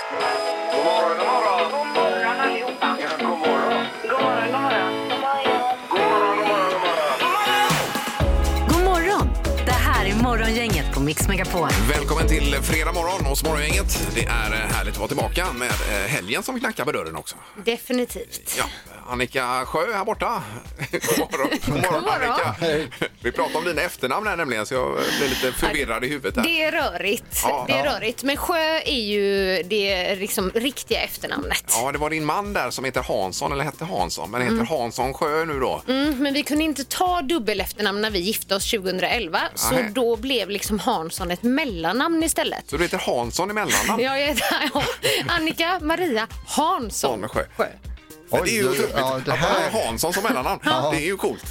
God morgon, god morgon. God morgon allihopa. Ja, god morgon. God morgon, god morgon. God morgon, god morgon, god morgon. God morgon! Det här är Morgongänget på Mix Megapol. Välkommen till fredag morgon hos Morgongänget. Det är härligt att vara tillbaka med helgen som knackar på dörren också. Definitivt. Ja, Annika Sjö här borta. God morgon, god morgon Annika. Vi pratar om dina efternamn här nämligen, så jag blir lite förvirrad i huvudet här. Det är rörigt. Ja. Det är rörigt. Men Sjö är ju det liksom riktiga efternamnet. Ja, det var din man där som heter Hansson, eller hette Hansson, men heter Hansson Sjö nu då. Men vi kunde inte ta dubbel efternamn när vi gifte oss 2011. Så Nej. då blev liksom Hansson ett mellannamn istället. Så du heter Hansson i mellannamn? Jag heter Annika Maria Hansson Sjö. Oj, Det är ju otroligt. ja, det Att här- man har Hansson som mellannamn. Det är ju coolt.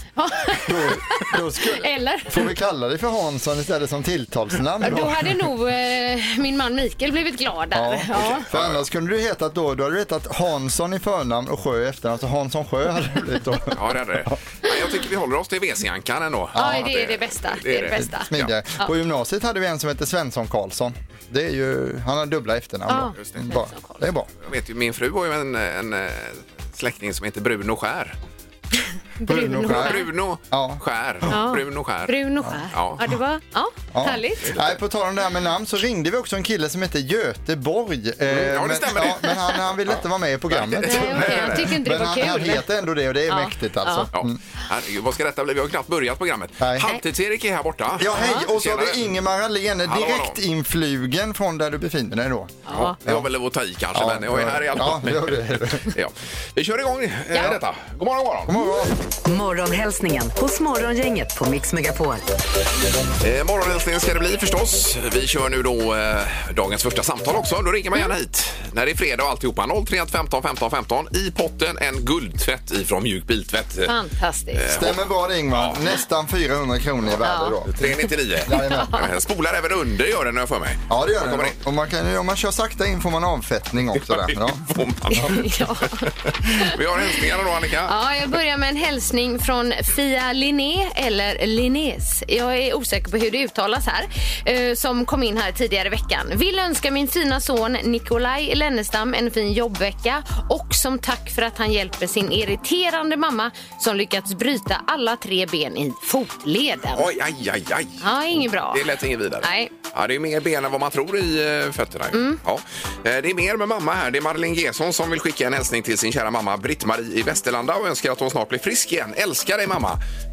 Då Eller? får vi kalla dig för Hansson istället som tilltalsnamn. Då hade nog min man Mikael blivit glad där. Ja. För annars kunde du hetat då hade du hetat Hansson i förnamn och Sjö i efternamn. Så Hansson Sjö hade det blivit då. Ja, det är det. Men jag tycker vi håller oss till WC-ankan ändå. Ja, det är det bästa. Det är det bästa. Smidigare. På gymnasiet hade vi en som hette Svensson Karlsson. Det är ju, han har dubbla efternamn Ja, då. just det. Bra. Det är bra. Jag vet ju, min fru har ju en släkting som heter Bruno Skär. Bruno Skär. Bruno Ja. Skär. Ja. Bruno Skär. Bruno Skär. Ja. Ja, det var härligt. Nej, på tal om det här med namn så ringde vi också en kille som heter Göteborg. Ja, det stämmer det. Men han ville inte vara med i programmet. Nej, okej, jag tycker inte det Men var han kul. heter ändå det och det är mäktigt alltså. Ja. Herregud, vad ska detta bli? Vi har knappt börjat programmet. Nej. Halvtids-Erik är här borta. Ja, hej. Och så har Tjenare. vi Ingemar Ahlén, Hallå, direkt influgen från där du befinner dig då. Ja, det var väl att ta i kanske, men jag är här i alla fall. Ja, det är det. Ja. Vi kör igång detta. God morgon, god morgon. God morgon. Morgonhälsningen hos Morgongänget på Mix Megapol. Morgonhälsningen ska det bli förstås. Vi kör nu då dagens första samtal också. Då ringer man gärna hit när det är fredag och alltihopa. 031 15 15 15. I potten en guldtvätt ifrån Mjuk Biltvätt. Fantastiskt. Stämmer bra det, Ingmar. Nästan 400 kronor i värde då. 399. Jajamän. Spolar även under gör den, jag för mig. Ja, det gör Man kommer det. in. Och man kan, om man kör sakta in får man avfettning också där. Ja. Får man. Ja. Vi har hälsningarna då, Annika. Ja, jag börjar med en hälsning från Fia Linné eller Linnés. Jag är osäker på hur det uttalas här. Som kom in här tidigare i veckan. Vill önska min fina son Nikolaj Lennestam en fin jobbvecka och som tack för att han hjälper sin irriterande mamma som lyckats bryta alla 3 ben i fotleden. Oj, aj, aj, aj. Ja, inget bra. Det lät inget vidare. Nej. Ja, det är mer ben än vad man tror i fötterna. Ja. Det är mer med mamma här. Det är Marlene Gesson som vill skicka en hälsning till sin kära mamma Britt-Marie i Västerlanda och önskar att hon snart blir frisk igen. Älskar dig mamma.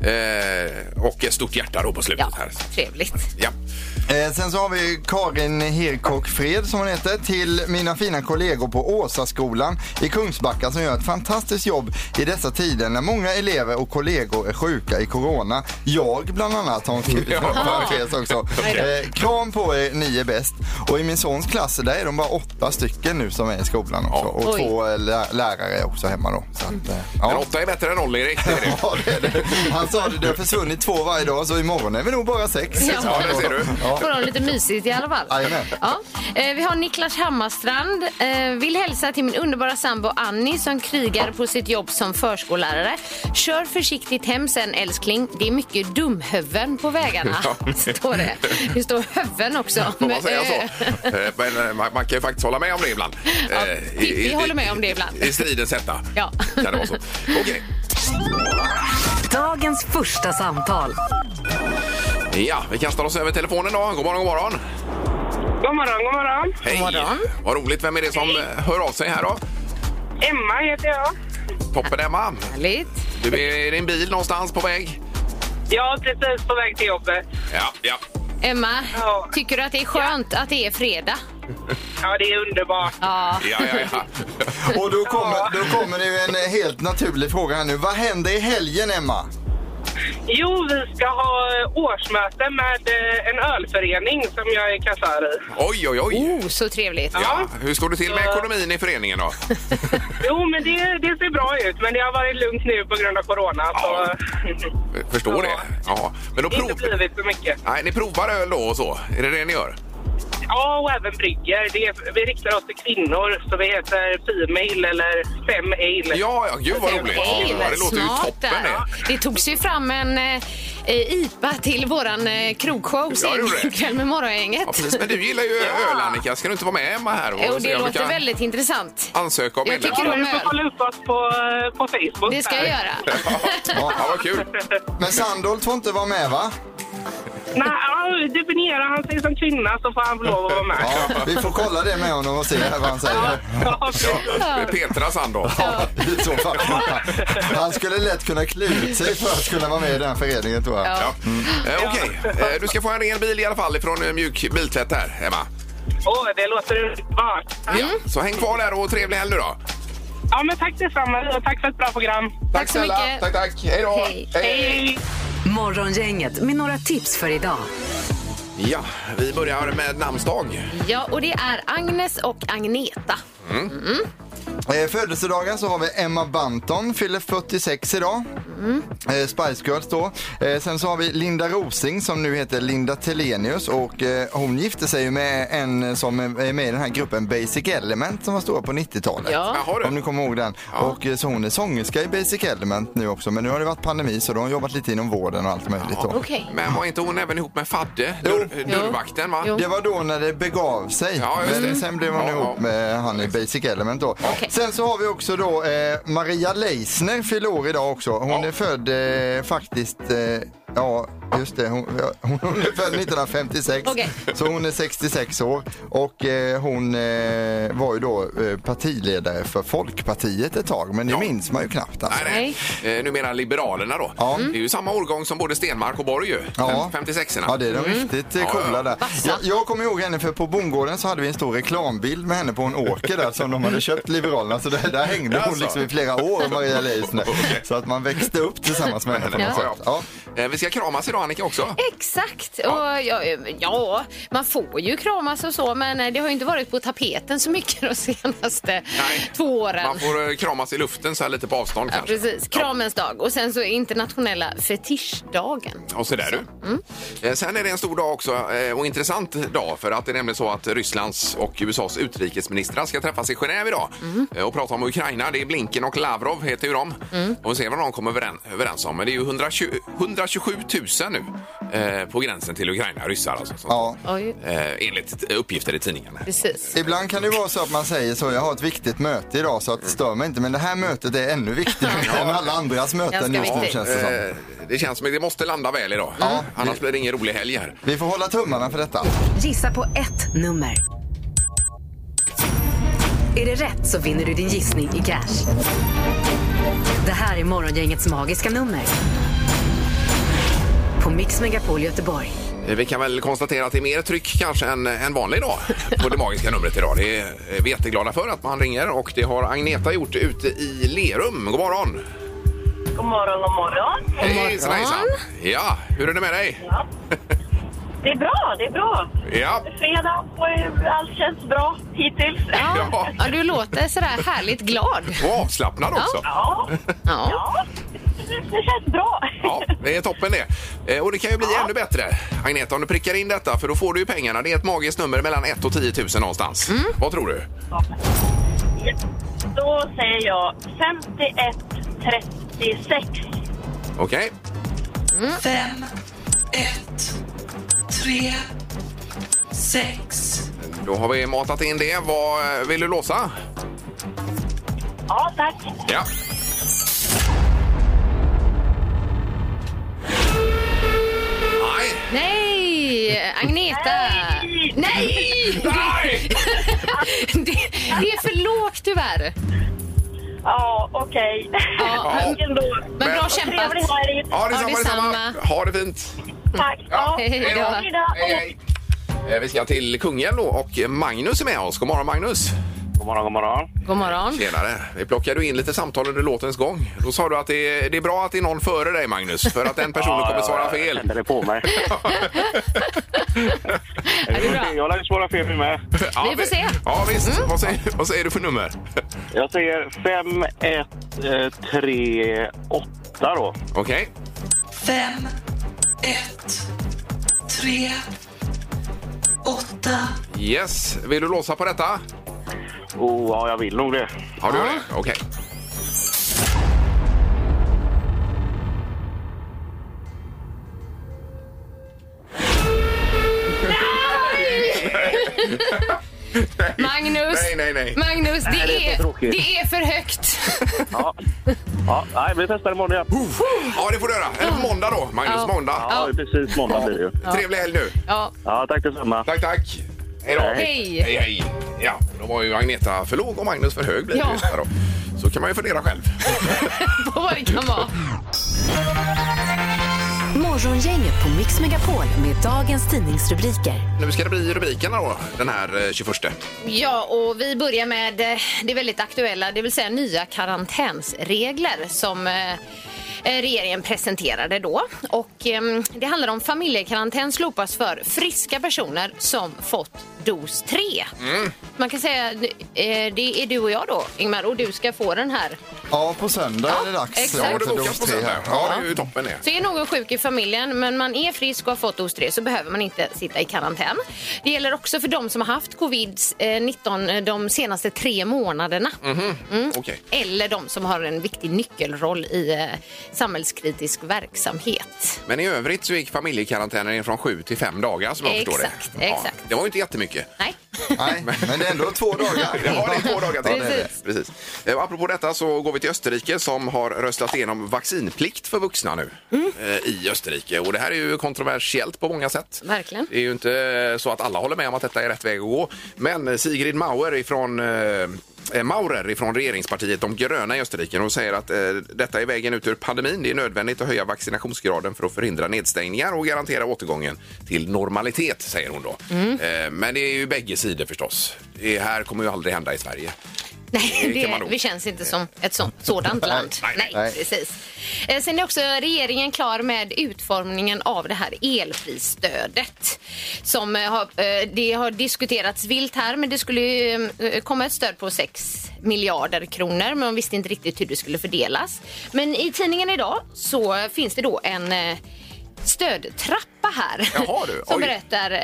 Och ett stort hjärta då på slutet Ja, här. trevligt. Ja. Sen så har vi Karin Hirkock Fred som hon heter till mina fina kollegor på Åsaskolan i Kungsbacka som gör ett fantastiskt jobb i dessa tider när många elever och kollegor är sjuka i corona. Jag bland annat har hon skrivit också. Kram på er, ni är bäst. Och i min sons klass där är de bara 8 stycken nu som är i skolan också. Och Oj. 2 lärare också hemma då. Så att, Men 8 är bättre än 0, Erik. Det är det. Ja, det är det. Han sa det har försvunnit 2 varje dag så imorgon är vi nog bara 6. Ja, det ser du. Ja. Får de lite mysigt i alla fall. Jajamän. Ja. Vi har Niklas Hammarstrand. Vill hälsa till min underbara sambo Annie som krigar på sitt jobb som förskollärare. Kör försiktigt hem sen, älskling. Det är mycket dumhöven på vägarna. Står det. Det står höven också. Får man säga så? Men man kan ju faktiskt hålla med om det ibland. Ja, vi håller med om det ibland. I stridens hetta. Ja. Kan det vara så. Okej. Dagens första samtal. Ja, vi kastar oss över telefonen då. God morgon, god morgon. God morgon, god morgon. Hej. morgon. Vad roligt. Vem är det som hör av sig här då? Emma heter jag. Toppen, Emma. Härligt. Du är i din bil någonstans på väg? Jag är precis på väg till jobbet. Ja. Emma, Ja. tycker du att det är skönt att det är fredag? Ja, det är underbart. Ja. Ja. Och då kommer det ju en helt naturlig fråga här nu. Vad händer i helgen, Emma? Jo, vi ska ha årsmöte med en ölförening som jag är kassör i. Oj. Så trevligt. Ja. Hur står det till med ekonomin i föreningen då? Jo, men det ser bra ut. Men det har varit lugnt nu på grund av corona. Ja. Så Förstår det. Ja. Men då det har inte blivit så mycket. Nej, ni provar öl då och så. Är det det ni gör? Ja, och även brygger. Vi riktar oss till kvinnor, så vi heter Female eller Fem-Ale. Ja, gud vad roligt. Ja, det låter ju toppen det. Det togs ju fram en IPA till våran krogshow kväll med Morgongänget. Ja, precis. Men du gillar ju öl, Annika. Ska du inte vara med Emma här? Och det låter väldigt intressant. Ansöka om Du får kolla upp oss på Facebook. Det ska jag göra. Ja, vad kul. Men Sandholt får inte vara med, va? Nej, definierar han sig som kvinna så får han lov att vara med. Ja, vi får kolla det med honom och se vad han säger. Ja, Petra Sandholt. Ja, i så fall. Han skulle lätt kunna klura sig för att kunna vara med i den föreningen, tror jag. Ja. Okej, du ska få en ren bil i alla fall från Mjuk Biltvätt här, Emma. Det låter underbart. Ja, så häng kvar där och trevlig helg nu då. Ja, men tack detsamma och tack för ett bra program. Tack så snälla. mycket. Tack. Hej då. Hej. Morgongänget med några tips för idag. Ja, vi börjar med namnsdag. Ja, och det är Agnes och Agneta. Födelsedagar så har vi Emma Banton, fyller 46 idag. Spice Girls då. Sen så har vi Linda Rosing som nu heter Linda Telenius och hon gifte sig med en som är med i den här gruppen Basic Element som var stora på 90-talet. Ja. Om ni kommer ihåg den. Ja. Och så hon är sångerska i Basic Element nu också, men nu har det varit pandemi så de har jobbat lite inom vården och allt möjligt då. Okej. Men var inte hon även ihop med Fadde? Dörrvakten, va? Jo. Det var då när det begav sig. Ja, just det. Men sen blev hon ihop med han i Basic Element då. Okej. Sen så har vi också då Maria Leisner fyller år idag också. Hon är född faktiskt... Ja, just det. Hon är född 1956. Okej. Så hon är 66 år. Och hon var ju då partiledare för Folkpartiet ett tag. Men det minns man ju knappt. Alltså. Nej. Numera Liberalerna då. Ja. Det är ju samma årgång som både Stenmark och Borg ju. Ja. 56-erna. Ja, det är de riktigt coola där. Jag kommer ihåg henne för på bondgården så hade vi en stor reklambild med henne på en åker där som de hade köpt Liberalerna. Så där hängde hon liksom i flera år, Maria Leisner. Så att man växte upp tillsammans med henne på något sätt. Ja. Vi ska kramas idag, Annika, också. Exakt. Och ja, man får ju kramas och så, men det har ju inte varit på tapeten så mycket de senaste 2 åren. Man får kramas i luften så här lite på avstånd kanske. Precis, kramens dag. Och sen så internationella fetischdagen. Och så där du. Sen är det en stor dag också och intressant dag för att det är nämligen så att Rysslands och USAs utrikesministrar ska träffas i Genève idag och prata om Ukraina. Det är Blinken och Lavrov heter ju de. Och vi ser vad de kommer överens om. Men det är ju 127 000 nu på gränsen till Ukraina, ryssar alltså. Ja. Enligt uppgifter i tidningen. Precis. Ibland kan det vara så att man säger så, jag har ett viktigt möte idag så att det stör mig inte. Men det här mötet är ännu viktigare än alla andras möten just nu, känns det som. Det känns som att det måste landa väl idag. Annars blir det ingen rolig helg här. Vi får hålla tummarna för detta. Gissa på ett nummer. Är det rätt så vinner du din gissning i cash. Det här är Morgongängets magiska nummer. På Mix Megapol Göteborg. Vi kan väl konstatera att det är mer tryck kanske än vanlig dag på det magiska numret idag. Det är vi jätteglada för att man ringer och det har Agneta gjort ute i Lerum. God morgon! God morgon, god morgon. Hej, hejsan. Ja, hur är det med dig? Ja. Det är bra, det är bra. Ja. Fredag och allt känns bra hittills. Ja, du låter sådär härligt glad. Och avslappnad också. Ja. Det känns bra. Ja, det är toppen det. Och det kan ju bli ännu bättre, Agneta, om du prickar in detta, för då får du ju pengarna. Det är ett magiskt nummer mellan 1 och 10 000 någonstans. Vad tror du? Då säger jag 51-36. Okej. 5, 1, 3, 6. Då har vi matat in det. Vad vill du låsa? Ja, tack. Ja. Nej, Agneta. Nej! Det är för lågt tyvärr. Ja, okej. Ja, men bra kämpat. Trevlig helg. Ja, detsamma. Ha det fint. Tack. Ja, Hej då. Hej. Vi ska till Kungälv då och Magnus är med oss. God morgon, Magnus. God morgon, god morgon. God morgon. Tjenare. Vi plockade in lite samtal under låtens gång. Då sa du att det är bra att det är någon före dig, Magnus, för att den personen kommer svara fel. Jag kände det på mig. Jag lär svara fel nu med. Ja, Vi får se. Ja, visst. Vad säger du för nummer? Jag säger 5, 1, 3, 8 då. Okej. 5, 1, 3, 8. Yes, vill du låsa på detta? Ja, jag vill nog det. Har du det? Okej. Magnus, Nej. Magnus, det är så tråkigt. det är för högt. Nej, vi testar imorgon igen. Ja, det får du göra. Eller på måndag då, Magnus. Ja. Måndag. Ja, precis. Måndag blir det ju. Trevlig helg nu. Ja. Ja, tack detsamma. Tack. Hej då. Hej. Hej. Ja, då var ju Agneta för låg och Magnus för hög blir det ju här då. Så kan man ju fundera själv. På vad det kan vara. Morgongänget på Mix Megapol med dagens tidningsrubriker. Nu ska det bli rubrikerna då, den här 21. Ja, och vi börjar med det väldigt aktuella, det vill säga nya karantänsregler som regeringen presenterade då. Och det handlar om familjekarantän slopas för friska personer som fått dos 3. Man kan säga det är du och jag då, Ingmar, och du ska få den här. Ja, på söndag är det dags. Exakt. Ja, det bokas på söndag. Ja, det är ju toppen det. Så är någon sjuk i familjen men man är frisk och har fått dos 3 så behöver man inte sitta i karantän. Det gäller också för de som har haft covid-19 de senaste 3 månaderna. Okej. Eller de som har en viktig nyckelroll i samhällskritisk verksamhet. Men i övrigt så gick familjekarantänen från 7 till 5 dagar som jag förstår det. Exakt. Det var ju inte jättemycket. Nej. Nej, men det är ändå 2 dagar. Ja, det är 2 dagar till. Precis. Och apropå detta så går vi till Österrike som har röstat igenom vaccinplikt för vuxna nu i Österrike. Och det här är ju kontroversiellt på många sätt. Verkligen. Det är ju inte så att alla håller med om att detta är rätt väg att gå. Men Sigrid Maurer ifrån regeringspartiet De gröna i Österrike och säger att detta är vägen ut ur pandemin. Det är nödvändigt att höja vaccinationsgraden för att förhindra nedstängningar och garantera återgången till normalitet, säger hon då. Men det är ju bägge sidor förstås. Det här kommer ju aldrig hända i Sverige. Nej, vi känns inte som ett sådant land. Nej, precis. Sen är också regeringen klar med utformningen av det här elprisstödet. Som det har diskuterats vilt här, men det skulle ju komma ett stöd på 6 miljarder kronor, men man visste inte riktigt hur det skulle fördelas. Men i tidningen idag så finns det då en stödtrappa här. Jaha, du. Som berättar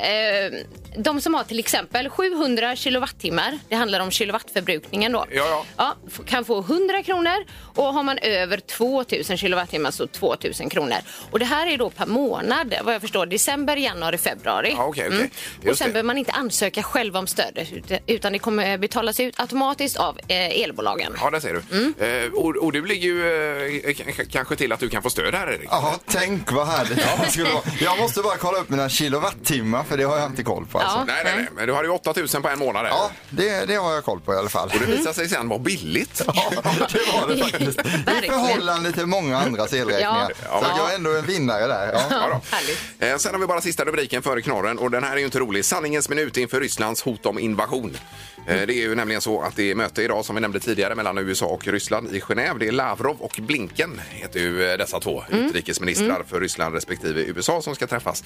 de som har till exempel 700 kilowattimmar, det handlar om kilowattförbrukningen då. Ja, kan få 100 kronor och har man över 2000 kilowattimmar så 2000 kronor. Och det här är då per månad, vad jag förstår, december, januari, februari. Ja, okej. Och sen behöver man inte ansöka själv om stödet utan det kommer betalas ut automatiskt av elbolagen. Ja, det ser du. Och du ligger ju kanske till att du kan få stöd här, Erik. Ja, tänk vad härligt. Jag måste bara kolla upp mina kilowattimmar för det har jag inte koll på. Alltså. Nej. Men du har ju 8000 på en månad. Ja, det har jag koll på i alla fall. Och det visar sig sen vara billigt. Ja, det var det faktiskt. I förhållande till många andra elräkningar. Så jag är ändå en vinnare där. Sen har vi bara sista rubriken före knorren och den här är ju inte rolig. Sanningens minut inför Rysslands hot om invasion. Det är ju nämligen så att det är möte idag som vi nämnde tidigare mellan USA och Ryssland i Genève. Det är Lavrov och Blinken heter ju dessa två utrikesministrar för Ryssland respektive USA som ska träffas.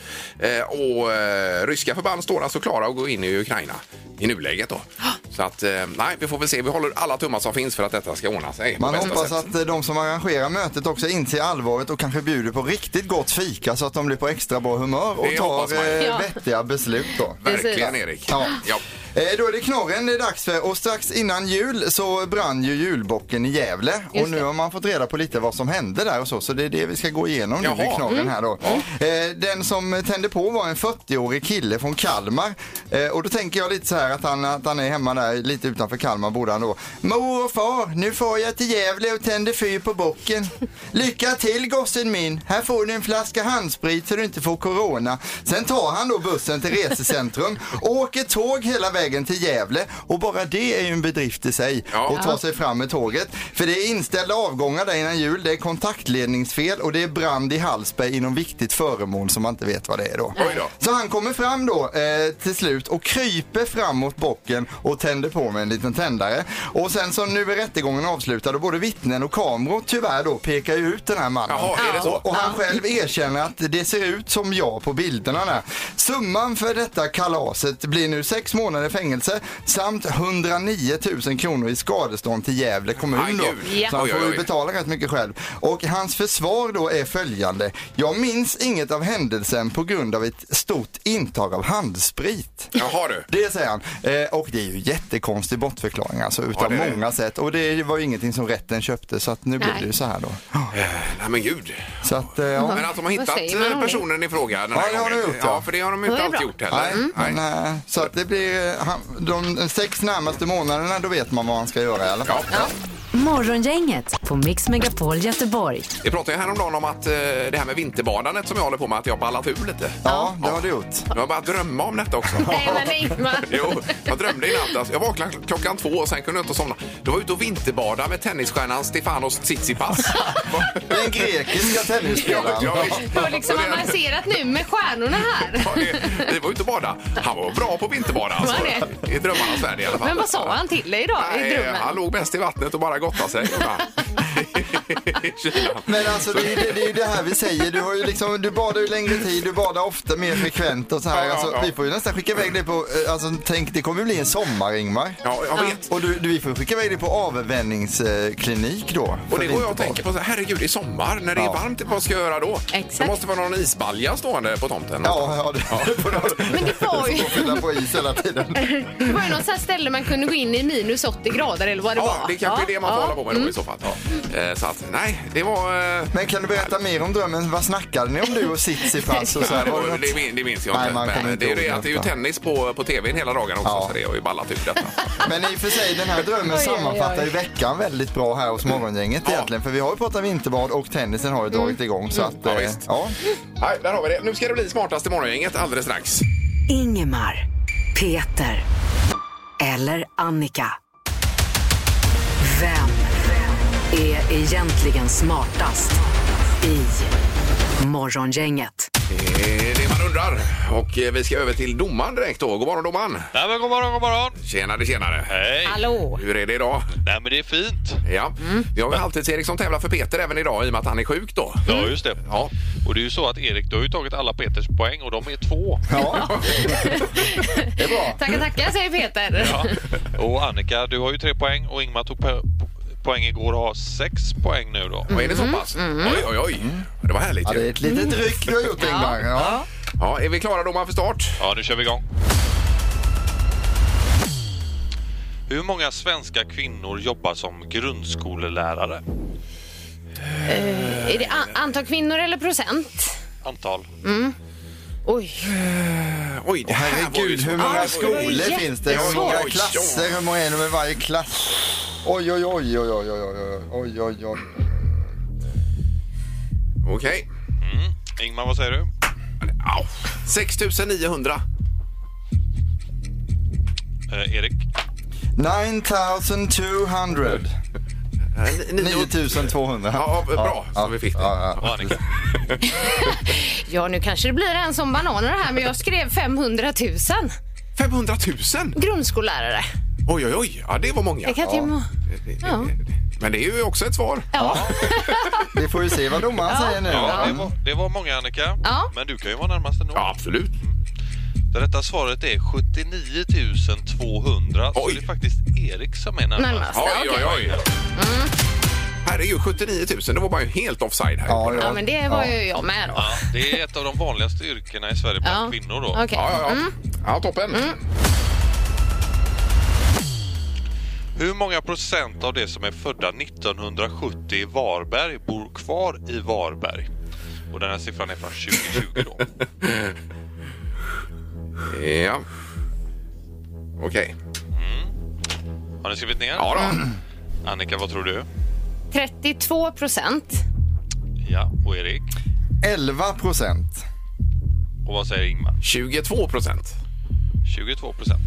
Och ryska förband står alltså klara att gå in i Ukraina i nuläget då. Så att nej, vi får väl se. Vi håller alla tummar som finns för att detta ska ordna sig. Man hoppas att de som arrangerar mötet också inser allvaret och kanske bjuder på riktigt gott fika så att de blir på extra bra humör och tar vettiga beslut då. Verkligen, Erik. Ja. Då är det knorren det är dags för och strax innan jul så brann ju julbocken i Gävle och nu har man fått reda på lite vad som hände där och så det är det vi ska gå igenom nu i knorren här då. Den som tände på var en 40-årig kille från Kalmar och då tänker jag lite så här att han är hemma där lite utanför Kalmar borde han då. Mor och far, nu får jag till Gävle och tänder fyr på bocken. Lycka till gossen min, här får du en flaska handsprit så du inte får corona. Sen tar han då bussen till resecentrum och åker tåg hela vägen till Gävle och bara det är ju en bedrift i sig att ta sig fram med tåget. För det är inställda avgångar där innan jul, det är kontaktledningsfel och det är brand i Hallsberg inom viktigt föremål som man inte vet vad det är då. Så han kommer fram då till slut och kryper fram mot bocken och tänder på med en liten tändare. Och sen så nu är rättegången avslutad och både vittnen och kameror tyvärr då pekar ju ut den här mannen. Är det så? Och han själv erkänner att det ser ut som jag på bilderna där. Summan för detta kalaset blir nu 6 månader fängelse samt 109 000 kronor i skadestånd till Gävle kommun. Ja. Så han får ju betala rätt mycket själv. Och hans försvar då är följande. Jag minns inget av händelsen på grund av ett stort intag av handsprit. Jaha du. Det säger han. Och det är ju jättekonstig bortförklaring alltså, utav många sätt. Och det var ju ingenting som rätten köpte, så att nu blir det ju så här då. Nej men gud. Så att, Men att de har hittat personen i fråga den här det har de gjort. Ja, för det har de inte alltid gjort heller. Nej. Så att det blir de 6 närmaste månaderna, då vet man vad man ska göra i alla fall. Ja. Morgongänget på Mix Megapol Göteborg. Vi pratade ju häromdagen om att det här med vinterbadandet som jag håller på med, att jag ballat ur lite. Ja, det har du gjort. Jag har bara drömma om detta också. Nej, men Ingmar. Jo, jag drömde i natt. Alltså, jag vaknade klockan 2 och sen kunde jag inte somna. Då var jag ute och vinterbada med tennisstjärnan Stefanos Tsitsipas. Den grekiska tennisspelaren. Du har liksom avancerat nu med stjärnorna här. Ja, vi var ute och bada. Han var bra på vinterbada. Alltså. I drömmarnas värld i alla fall. Men vad sa han till dig idag i drömmen? Han låg bäst i vattnet och bara gottade sig. Men alltså det är ju det här vi säger. Du har ju liksom, du badar ju längre tid, du badar ofta mer frekvent och så här. Alltså, vi får ju nästan skicka iväg dig på, alltså tänk, det kommer bli en sommar, Ingmar. Ja, jag vet. Och vi får skicka iväg dig på avvänjningsklinik då. Och det går jag och tänker på så här, herregud, i sommar när det är varmt, vad ska jag göra då? Exakt. Det måste vara någon isbalja stående på tomten. Ja, Men det var ju... fylla på is hela tiden. Det var ju något så här ställe man kunde gå in i minus 80 grader eller vad det var. Ja, det kanske är det man får hålla på med då i så fall. Så att, nej, det var... Men kan du berätta mer om drömmen? Vad snackade ni om du och Tsitsipas och så här? Det minns jag Nej, inte. man kommer Men inte det är ju ihåg det att det är ju tennis på tvn hela dagen också, så det har ju ballat ut detta. Men i och för sig, den här drömmen sammanfattar ju veckan väldigt bra här hos Morgongänget egentligen. För vi har ju pratat vinterbad och tennisen har ju dragit igång. Så att, Nej, där har vi det. Nu ska det bli smartast i Morgongänget alldeles strax. Ingemar, Peter eller Annika. Vem är egentligen smartast i Morgongänget? Det är det man undrar. Och vi ska över till domaren direkt då. God morgon, domaren. Nej, men god morgon. Tjenare. Hej. Hallå. Hur är det idag? Nej, men det är fint. Ja, vi har ju alltid Erik som tävlar för Peter även idag i och med att han är sjuk då. Ja, just det. Ja. Och det är ju så att Erik, du har ju tagit alla Peters poäng och de är 2. Ja. Det är bra. Tackar, säger Peter. Ja. Och Annika, du har ju 3 poäng och Ingmar tog poäng igår och har 6 poäng nu då. Och är det så pass? Oj. Det var härligt. Ja, det är ett litet ryck du har gjort, Ingmar. Ja, är vi klara domaren för start? Ja, nu kör vi igång. Hur många svenska kvinnor jobbar som grundskolelärare? Är det antal kvinnor eller procent? Antal. Oj, det här herregud, hur många skolor finns det? Hur många Oj. klasser? Hur många är det med varje klass? Oj. Okej. Ingmar, vad säger du? 6900. Erik? 9200. 9200. Ja, bra. Så vi fick det. Och Annika? ja nu kanske det blir en som bananer här, men jag skrev 500 000 500 000? grundskollärare. Oj. Ja, det var många. Det kan inte Men det är ju också ett svar. Ja. Vi får ju se vad domaren säger nu. Ja, det var många, Annika. Ja. Men du kan ju vara närmast ändå. Ja, absolut. Det rätta svaret är 79 200. Så det är faktiskt Erik som är närmast. Oj. Här är ju 79 000. Det var bara ju helt offside här. Ja, men det var ju jag med då. Ja, det är ett av de vanligaste yrkena i Sverige bland kvinnor då. Okay. Ja, toppen. Hur många procent av det som är födda 1970 i Varberg bor kvar i Varberg? Och den här siffran är från 2020 då. Ja. Okej. Har ni skrivit ner? Ja då. Annika, vad tror du? 32%. Ja, och Erik? 11%. Och vad säger Ingmar? 22%. 22%.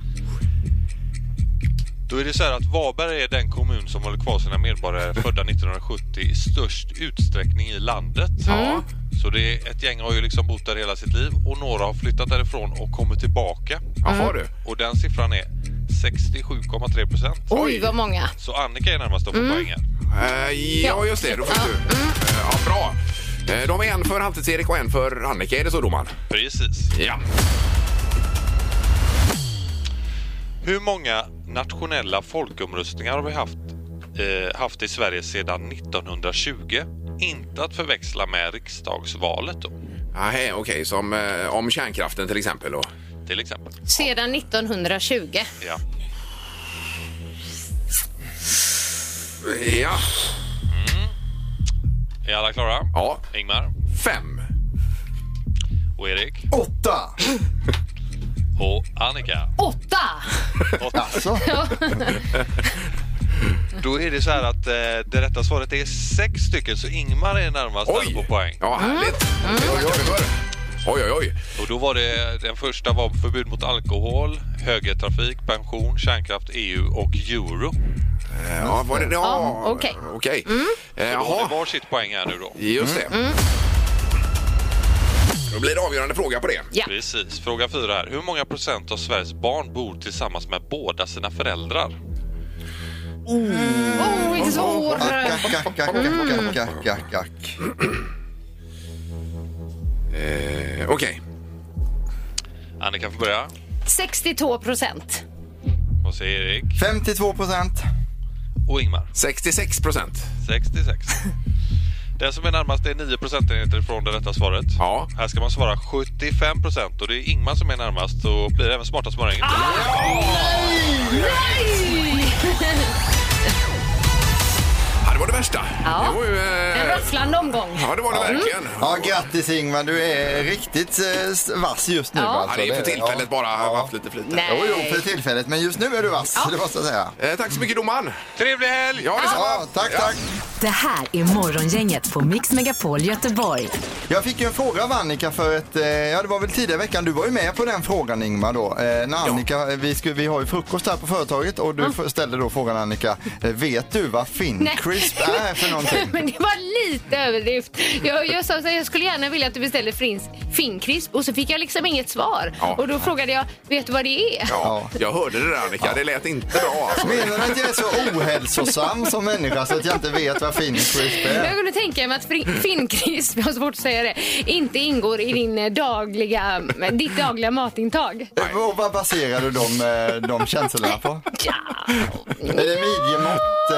Då är det så här att Varberg är den kommun som håller kvar sina medborgare födda 1970 i störst utsträckning i landet. Ja. Så det är ett gäng har ju liksom bott där hela sitt liv och några har flyttat därifrån och kommit tillbaka. Jaha du. Och den siffran är 67,3%. Oj, vad många. Så Annika är närmast upp på poängen. Ja, just det. Då får du. Ja, bra. De är en för Halvtids-Erik och en för Annika. Är det så, domaren? Precis. Ja. Hur många nationella folkomröstningar har vi haft i Sverige sedan 1920? Inte att förväxla med riksdagsvalet då. Nej, okej, som om kärnkraften till exempel då. Till exempel. Sedan 1920. Ja. Ja. Är alla klara? Ja. Ingmar? 5. Och Erik? 8. Och Annika? 8! Alltså. Då är det så här att det rätta svaret är 6 stycken, så Ingmar är närmast här på poäng. Ja, härligt. Oj. Och då var det, den första var förbud mot alkohol, högertrafik, pension, kärnkraft, EU och euro. Ja, var det? Ja, okej. Okej. Då har vi varsitt poäng här nu då. Just det. Då blir det avgörande fråga på det. Ja. Precis. Fråga 4 här. Hur många procent av Sveriges barn bor tillsammans med båda sina föräldrar? Inte svår. Okej. Annika får börja. 62%. Vad säger Erik? 52%. Och Ingmar? 66%. 66. Den som är närmast är 9 procentenheter från det rätta svaret. Ja. Här ska man svara 75% och det är Ingmar som är närmast och blir även smartast morgonen. Ja, det var det värsta. Ja. Det var ju, En rafflande omgång. Ja, det var det verkligen. Ja, grattis Ingmar, du är riktigt vass just nu. Ja. Alltså. Ja, det är för tillfället ja. bara haft lite flit. Nej. Jo, för tillfället, men just nu är du vass, det måste jag säga. Tack så mycket domaren. Trevlig helg! Ja, detsamma. Ja, tack. Det här är Morgongänget på Mix Megapol Göteborg. Jag fick ju en fråga av Annika för det var väl tidigare i veckan. Du var ju med på den frågan, Ingmar, då. När Annika, vi har ju frukost här på företaget och du ställde då frågan, Annika, vet du vad Fincrisp är för någonting? Men det var lite överdrift. Jag sa att jag skulle gärna vilja att du beställer Fincrisp och så fick jag liksom inget svar. Ja. Och då frågade jag, vet du vad det är? Ja, jag hörde det där, Annika. Det lät inte bra. Alltså. Menar du att jag är så ohälsosam som människa så att jag inte vet vad Fincrisp är? Jag kunde tänka mig att Fincrisp, jag har svårt att säga det, inte ingår i ditt dagliga matintag. Och vad baserar du de känslorna på? Ja. Är det midjemått?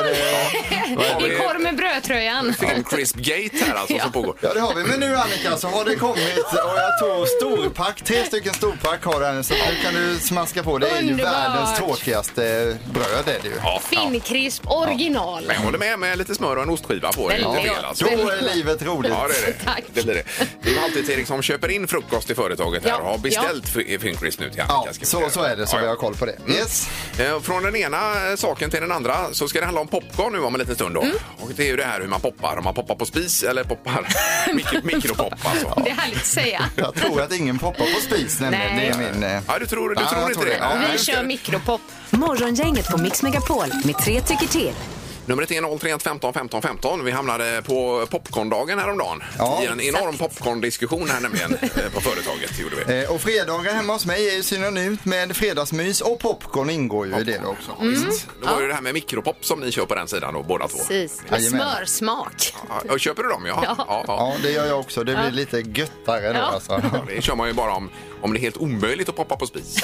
I korv med brödtröjan. Fincrisp Gate här alltså som pågår. Ja, det har vi. Men nu, Annika, så har det kommit och jag tog storpack, 3 stycken storpack har den, så nu kan du smaska på. Det är ju Underbart. världens tråkigaste bröd, är det ju. Ja. Fincrisp original. Men jag håller med lite smör och en ostskiva på. Det är Väldigt inte fel, gott. alltså. Då är livet roligt. Ja, det är det. Tack. Det blir det. Det är ju alltid Erik som köper in frukost i företaget här Ja. och har beställt Fincrisp nu till Annika. Ja, ska vi så säga. är det, så vi har koll på det. Yes. Från den ena saken till den andra så ska det handla om popcorn nu om en liten stund då. Och det är ju det här hur man poppar. Om man poppar på spis eller poppar mikropopp alltså. Det är härligt att säga. Jag tror att ingen poppar på spis, nämligen. Nej. Det är min... Ja, du tror jag inte tror det? Ja, Vi kör mikropop. Morgongänget på Mix Megapol med 3 tycker till. Numret är 031 15 15 15. Vi hamnade på popcorndagen häromdagen. Ja, I en enorm popcorndiskussion här nämligen på företaget gjorde vi. Och fredagar hemma hos mig är ju synonymt med fredagsmys och popcorn ingår ju i det då också. Visst. Då var ju det här med mikropopp som ni kör på den sidan då, båda två. Precis. Med Jajamän. smörsmak. Ja, köper du dem? Ja. Ja. Ja, det gör jag också. Det blir lite göttare då Ja. alltså. Ja, det kör man ju bara om det är helt omöjligt att poppa på spis.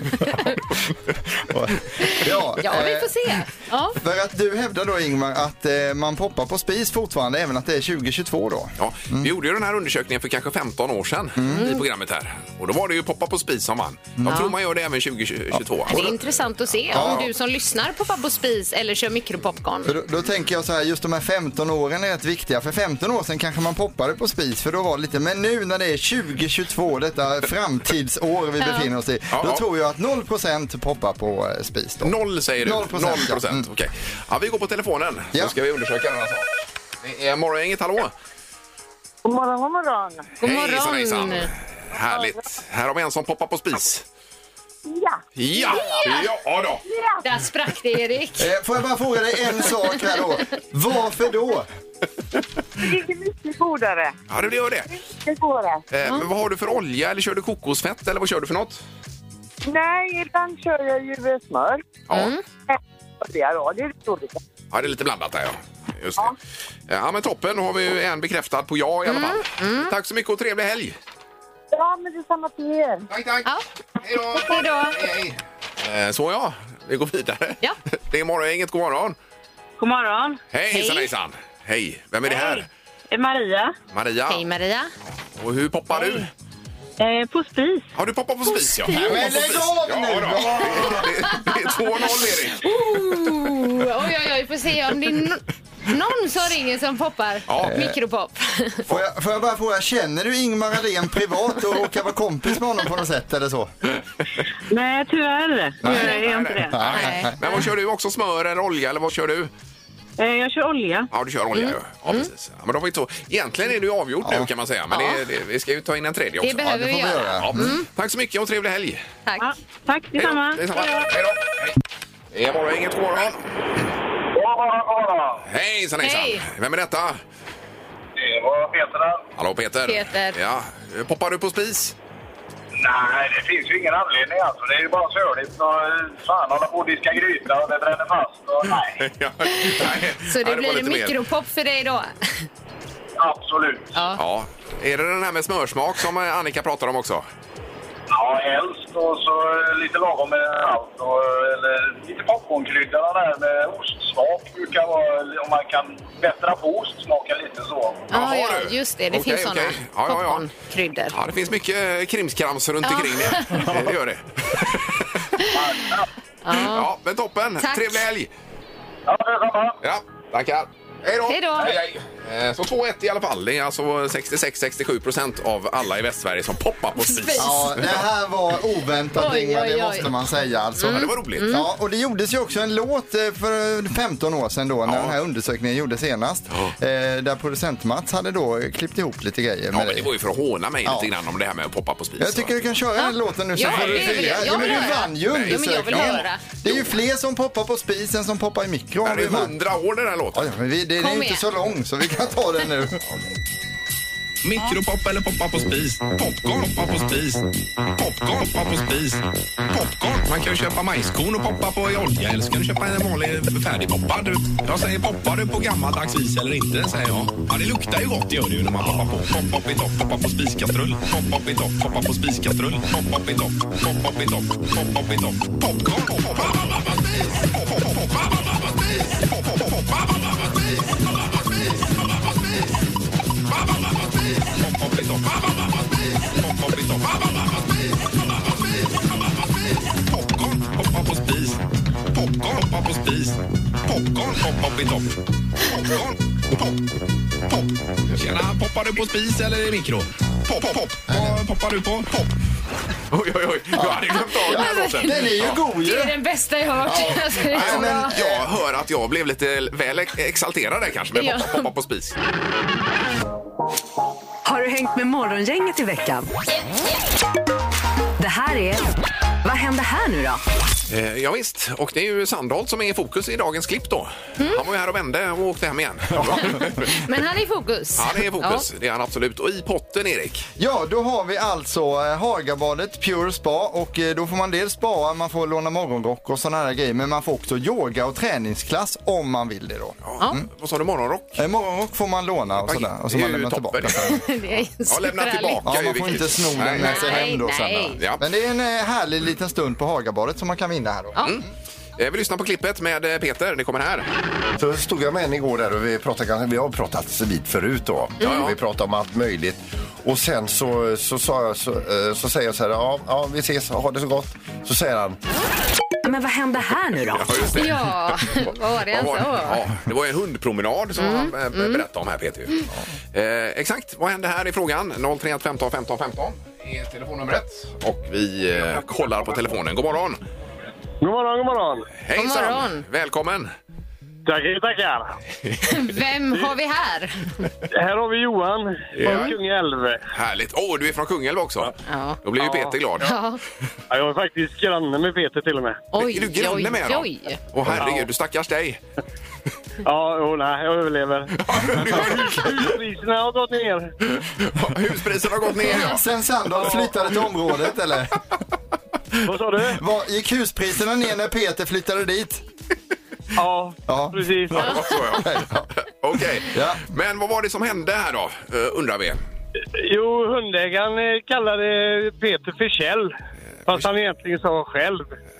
Ja, Vi får se. Ja. För att du hävdar då, Ingmar, att man poppar på spis fortfarande även att det är 2022 då. Ja, vi gjorde ju den här undersökningen för kanske 15 år sedan i programmet här. Och då var det ju poppa på spis som vann. Jag tror man gör det även 2022. Det är intressant att se om du som lyssnar poppar på spis eller kör mikropopcorn. För då tänker jag så här, just de här 15 åren är rätt viktiga. För 15 år sedan kanske man poppade på spis, för då var det lite, men nu när det är 2022, detta framtidsår vi befinner oss i, då tror jag att 0% poppar på spis då. 0 säger du? 0%. Okej. Ja, vi går på telefonen. Så ska vi undersöka den här saken. Det är Morgongänget, hallå? God morgon, god morgon. God morgon. Hejsan, hejsan. Härligt. Här har vi en som poppar på spis. Ja. Ja då. Där sprack det, Erik. Får jag bara fråga dig en sak här då? Varför då? Det är mycket godare. Ja, det gör det. Mycket godare. Men vad har du för olja eller kör du kokosfett eller vad kör du för något? Nej, ibland kör jag ju smör. Ja. Det är roligt. Ja, det är lite blandat där, ja. Just det. Ja, men toppen. Då har vi ju en bekräftad på ja i alla fall. Tack så mycket och trevlig helg. Ja, men det är samma till er. Tack. Ja. Hej då. Hej då. Hej. Så ja, vi går vidare. Ja. Det är morgongänget, god morgon. God morgon. Hej hejsan. Hej, vem är det här? Maria. Maria. Hej Maria. Och hur poppar du? På spis. Ja, du poppar på spis, ja. Men lägg av nu! Ja, det är 2-0, Erik. Oj, får se om det är någon som ringer som poppar. Ja. Mikropop. Får jag bara fråga, känner du Ingmar Ahlén privat och råkar vara kompis med honom på något sätt eller så? Nej, tyvärr. Jag är inte det. Nej. Men vad kör du? Också smör eller olja, eller vad kör du? Jag kör olja. Ja, du kör olja, ja, precis. Ja, men då var inte så. Egentligen är du avgjort nu, kan man säga. Men vi ska ju ta in en tredje också. Det behöver vi göra. Ja. Tack så mycket och trevlig helg. Tack. Ja, tack, detsamma. Hej då. Hej då. Det är morgon, inget morgon. Hejsan, hejsan. Hej. Vem är detta? Det var Peter där. Hallå, Peter. Peter. Ja. Poppar du på spis? Nej, det finns ju ingen anledning alltså. Det är ju bara sörligt. Fan, hålla på och diska gryta och det bränner fast. Och, nej. Så det var blir lite mer. mikropop för dig då? Absolut. Ja. Är det den här med smörsmak som Annika pratar om också? Ja, helst. Och så lite lagom med allt. Och, eller lite popcornkrydda där med ostsmak brukar vara, om man kan bättra på ostsmaken lite så. Ja, du. just det. Det Okej, finns sådana okej. Ja. popcornkryddor. Ja, det finns mycket krimskrams runt omkring det. Det gör det. Ja, men toppen. Tack. Trevlig helg. Ja, det är samma. Ja, tackar. Hej då. Hej då. Hej. Så 2-1 i alla fall. Det är alltså 66-67% av alla i Västsverige som poppar på spis. Ja, det här var oväntat, Oj, Ingmar, oj, det oj. måste man säga. Alltså. Ja, det var roligt. Ja, och det gjordes ju också en låt för 15 år sedan då, när den här undersökningen gjordes senast. Där producent Mats hade då klippt ihop lite grejer Ja, med men det dig. var ju för att håna mig lite grann om det här med att poppa på spis. Jag tycker du kan köra den låten nu så Ja, får du det vill fira. jag. Jag Ja, men vill du höra. vann ju Ja, men jag vill undersökningen. höra. Det är ju fler som poppar på spis än som poppar i mikro. Det är 100 år den här låten. Ja, men det är Kom ju inte igen. så lång så vi kan ta den nu. Mikropop eller poppa på spis. Popcorn, poppa på spis. Popcorn, poppa på spis. Popcorn. Man kan ju köpa majskorn och poppa på i olja. Eller så kan du köpa en vanlig färdigpoppad. Jag säger, poppar du på gammaldags vis eller inte, säger jag. Ja, det luktar ju gott, gör det ju när man poppar på. Poppa upp i topp, poppa på spiskastrull. Poppa upp i topp, poppa på spiskastrull. Poppa upp i topp, poppa upp i topp, poppa upp i topp. Popcorn, poppa på spis. Poppa på spis. Poppa på spis. Poppa på spis. Poppa på spis. Popcorn, hoppa på spis. Popcorn, hoppa på spis. Popcorn, hoppa upp i topp. Popcorn, pop. Tjena, poppar du på spis eller i mikro? Pop. Vad poppar du på? Pop. Oj. Du hade glömt av den här låten. Den är ju god ju. Det är den bästa jag hört. Alltså, det är så Men bra. jag hör att jag blev lite väl exalterad där kanske med poppa på spis. Har du hängt med Morgongänget i veckan? Det här är... Vad händer här nu då? Ja, visst, och det är ju Sandholt som är i fokus i dagens klipp då. Han var ju här och vände och åkte hem igen. Men han är i fokus. Han är i fokus, det är han absolut. Och i potten, Erik? Ja, då har vi alltså Hagabadet Pure Spa och då får man dels spa, man får låna morgonrock och sådana här grejer, men man får också yoga och träningsklass om man vill det då. Vad sa du, morgonrock? Morgonrock får man låna och sådär och så Det är man ju lämnar toppen. tillbaka. Det är Ja, lämna tillbaka. Ja, är man får viktigt. inte sno den med sig hem då sen. nej. Ja. Men det är en härlig liten stund på Hagabadet som man kan vinna här då. Vi lyssnar på klippet med Peter, det kommer här. Så stod jag med en igår där och vi har pratat så vitt förut då. Vi pratade om allt möjligt. Och sen så säger jag så här, ja vi ses, ha det så gott. Så säger han, Men vad händer här nu då? Ja, just det. Ja, vad var det han sa? Ja, det var en hundpromenad som han berättade om här, Peter. Exakt, vad hände här i frågan? 031 15 15 15 är telefonnumret. Och vi kollar på telefonen. God morgon! God morgon. Hejsan! God morgon. Välkommen! Tackar. Vem har vi här? Här har vi Johan från Kungälv. Härligt! Du är från Kungälv också? Ja. Då blir ju Peter glad. Ja. Ja, jag är faktiskt granne med Peter till och med. Oj, Är du granne med då? oj. Herregud, du stackars dig. Nej, jag överlever. Huspriserna har gått ner. Huspriserna har gått ner, ja. Sen Sandholt flyttade till området eller? Vad sa du? Gick huspriserna ner när Peter flyttade dit? Ja, precis. Okej. Ja. Men vad var det som hände här då, undrar vi? Jo, hundägaren kallade Peter för Kjell. Fast han egentligen sa själv.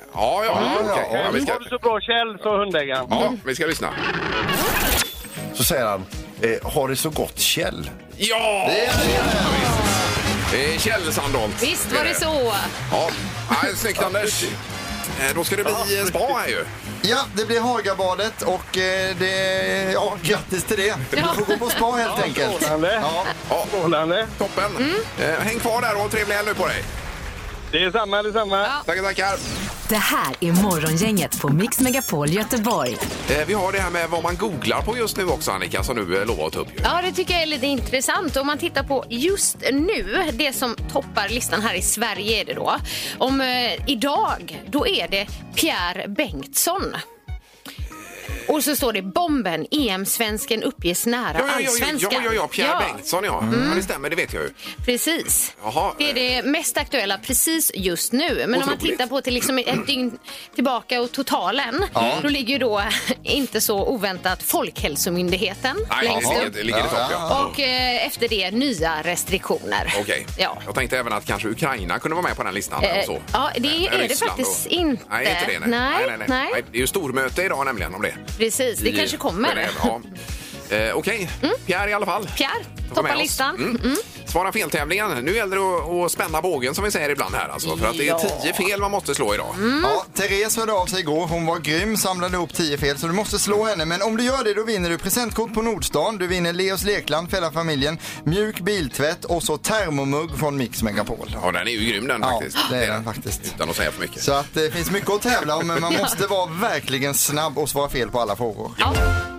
Ja, okej. Ja, vi ska... Har du så bra Kjell, så hundägaren. Ja, vi ska lyssna. Så säger han, har det så gott Kjell? Ja! Det är Kjell Sandholt. Visst var det så. Ja, snyggt Anders. Då ska det bli spa här ju. Ja, det blir Hagabadet och grattis till det. Du får gå på spa helt enkelt. Strålande. Toppen. Häng kvar där och ha trevlig helg nu på dig. Det är samma. Ja. Tackar. Det här är Morgongänget på Mix Megapol Göteborg. Vi har det här med vad man googlar på just nu också, Annika, som du lovar att ta upp. Ja, det tycker jag är lite intressant. Om man tittar på just nu, det som toppar listan här i Sverige är det då. Idag, då är det Pierre Bengtsson. Och så står det bomben, EM-svensken uppges nära allsvenskan. Ja, Pierre Bengtsson, ja. Ja, det stämmer, det vet jag ju. Precis. Jaha. Det är det mest aktuella precis just nu. Men om man tittar på till liksom ett dygn tillbaka och totalen, då ligger ju då inte så oväntat Folkhälsomyndigheten längst upp. Det ligger i topp, Och efter det nya restriktioner. Okej. Ja. Jag tänkte även att kanske Ukraina kunde vara med på den listan. Och så. Ja, det är det faktiskt inte. Nej, inte det. Nej. Det är ju stormöte idag nämligen om det. Precis, det kanske kommer. Okej, Pierre i alla fall. Pierre, toppar listan. Svara fel-tävlingen. Nu gäller det att spänna bågen som vi säger ibland här. Alltså, för att det är 10 fel man måste slå idag. Ja, Therese hörde av sig igår. Hon var grym, samlade ihop 10 fel. Så du måste slå henne. Men om du gör det, då vinner du presentkort på Nordstan. Du vinner Leos Lekland för hela familjen. Mjuk biltvätt och så termomugg från Mix Megapol. Ja, den är ju grym den faktiskt. Ja, det är den faktiskt. Utan att säga för mycket. Så att det finns mycket att tävla om, men man måste vara verkligen snabb och svara fel på alla frågor. Ja.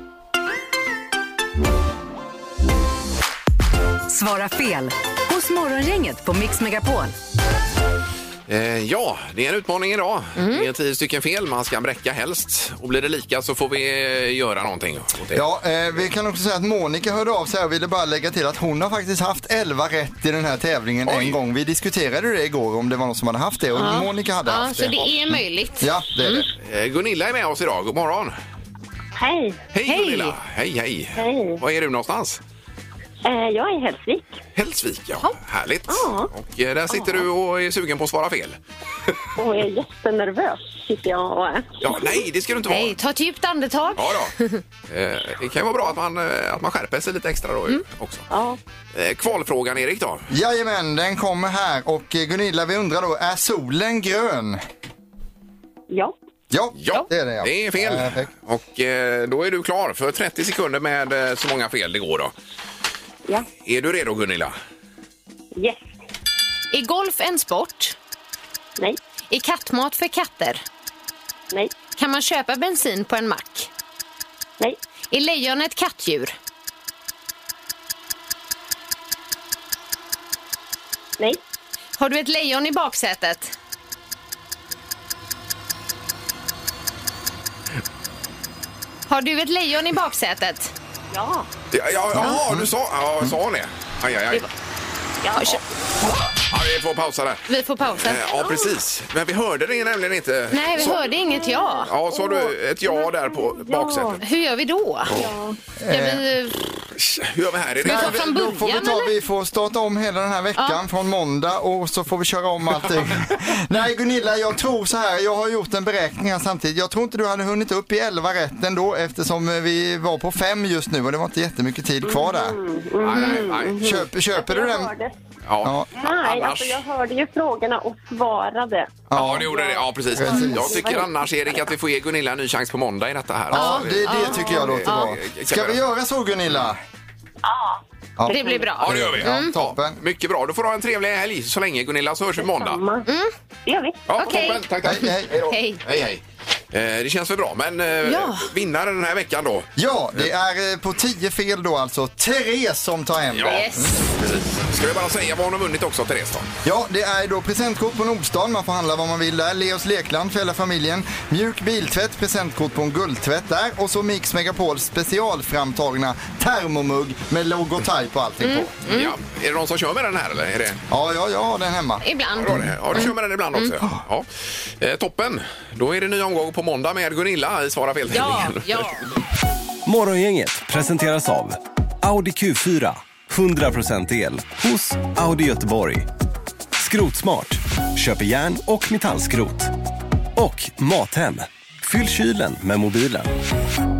Svara fel hos Morgongänget på Mix Megapol. Ja, det är en utmaning idag. Det är 10 stycken fel, man ska bräcka helst. Och blir det lika så får vi göra någonting åt det. Ja, vi kan också säga att Monica hörde av sig och ville bara lägga till att hon har faktiskt haft 11 rätt i den här tävlingen en gång. Vi diskuterade det igår om det var någon som hade haft det och Monica hade haft det. Så det är möjligt. Ja, det är det. Gunilla är med oss idag, god morgon. Hej. Hej Gunilla, hej. Var är du någonstans? Jag är i Hälsvik. Hälsvik, ja. Härligt. Ja. Och där sitter du och är sugen på att svara fel. Och jag är jättenervös, tycker jag och är. Ja, nej, det ska du inte vara. Nej, ta ett djupt andetag. Ja då. Det kan ju vara bra att man skärper sig lite extra då också. Ja. Kvalfrågan, Erik, då? Jajamän, den kommer här. Och Gunilla, vi undrar då, är solen grön? Ja. Ja, det är det. Ja. Det är fel. Och då är du klar för 30 sekunder med så många fel det går då. Ja. Är du redo, Gunilla? Yes. Är golf en sport? Nej. Är kattmat för katter? Nej. Kan man köpa bensin på en mack? Nej. Är lejon ett kattdjur? Nej. Har du ett lejon i baksätet? Har du ett lejon i baksätet? Ja. Ja, du sa hon det. Aj. Ja. Ja, vi får pausa där. Vi får pausa. Ja, precis. Men vi hörde det nämligen inte. Nej, vi hörde inget ja. Ja, så har du ett ja där på baksätet. Hur gör vi då? Ja. Hur gör vi här? Ska vi ta från början, då får vi får starta om hela den här veckan från måndag och så får vi köra om allting. Nej, Gunilla, jag tror så här. Jag har gjort en beräkning här samtidigt. Jag tror inte du hade hunnit upp i 11 rätt ändå eftersom vi var på 5 just nu och det var inte jättemycket tid kvar där. Nej. Köper du den? Ja. Nej, alltså jag hörde ju frågorna och svarade. Ja, det gjorde det. Ja, precis. Jag tycker annars, Erik, att vi får ge Gunilla en ny chans på måndag i detta här. Ja, det tycker jag låter bra. Ska vi göra så, Gunilla? Ja. Det blir bra. Ja, det gör vi. Ja, toppen. Mycket bra. Då får du ha en trevlig helg så länge, Gunilla, så hörs vi måndag. Det gör vi. Ja, Okej. toppen. Tack. Hej. Det känns väl bra, men vinnaren den här veckan då? Ja, det är på 10 fel då alltså. Therese som tar hem. Ja, precis. Ska vi bara säga vad hon har vunnit också, Therese då? Ja, det är då presentkort på Nordstan. Man får handla vad man vill där. Leos Lekland för hela familjen. Mjuk biltvätt, presentkort på en guldtvätt där. Och så Mix Megapols specialframtagna termomugg med logotyp och allting på. Ja. Är det någon som kör med den här eller? Är det... Ja, jag har den hemma. Ibland. Ja, du kör med den ibland också. Ja. Toppen. Då är det ny omgång på måndag med Gunilla i Svara fel-tävlingen. Ja. Morgongänget presenteras av Audi Q4. 100% el hos Audi Göteborg. Skrotsmart. Köper järn och metallskrot. Och Mathem. Fyll kylen med mobilen.